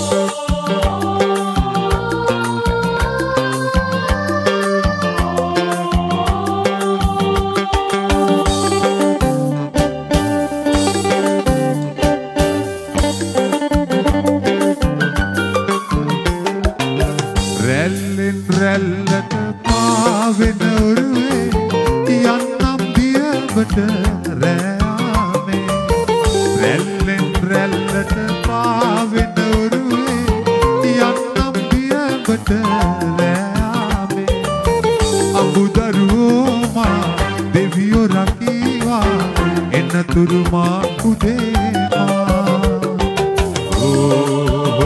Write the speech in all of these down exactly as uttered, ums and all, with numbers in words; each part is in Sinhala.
රැල්ලෙන් රැල්ලට පාවෙන උරුවේ යන්නම් දියවට රෑමේ රැල්ලෙන් රැල්ලට පාවෙන උරුවේ යන්නම් දියවට රෑමේ අඹුදරුවෝ මා දෙවියෝ රකීවා එන්නතුරු මා උදේ මා ඕ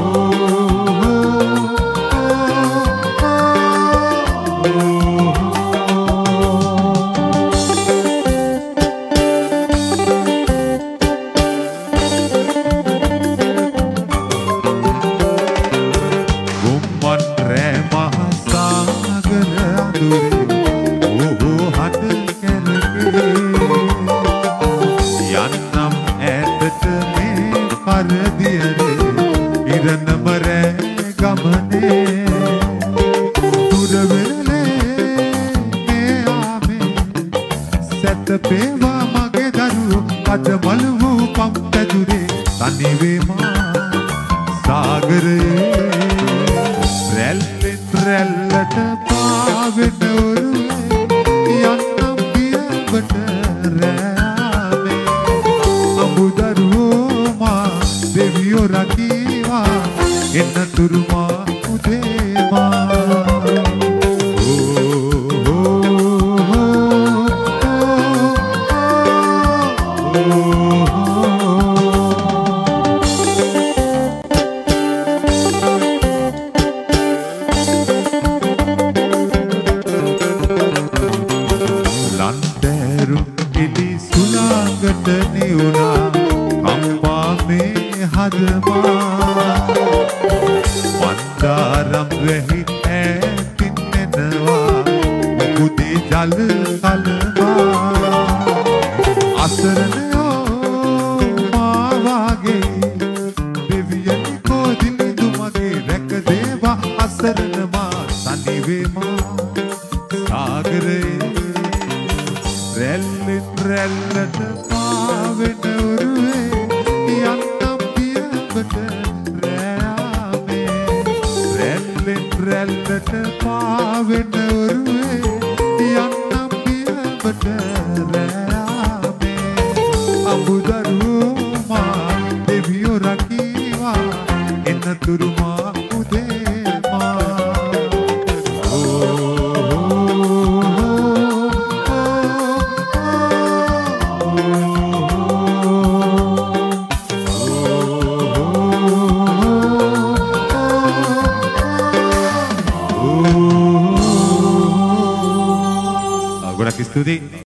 පේවා මගේ දරුවෝ අද මලවු පම්පැදුරේ තනිවේ මා සාගරයේ රැල්ලෙන් රැල්ලට පාවෙන උරුවේ යන්නම් දියවට රෑමේ අඹුදරුවෝ මා දෙවියෝ රකීවා එන්නතුරු මා උදේ මා සුළඟට නිවුණා කම්පා මේ හදමා මන්දාරම් වැහි ඈතින් එනවා මුකුදේ ජල කලමා අසරණයෝ මා වාගේ දෙවියනි කොදිලිඳු මගේ රැක දේවා අසරණ මා තනිවේ මා සාගරේ රැල්ලෙන් රැල්ලට පාවෙන උරුවේ යන්නම් දියවට රෑමේ රැල්ලෙන් රැල්ලට පාවෙන උරුවේ යන්නම් දියවට රෑමේ අඹුදරුවෝ මා දෙවියෝ රකීවා එන්නතුරු මා උදේ මා ගොඩක් ස්තුතියි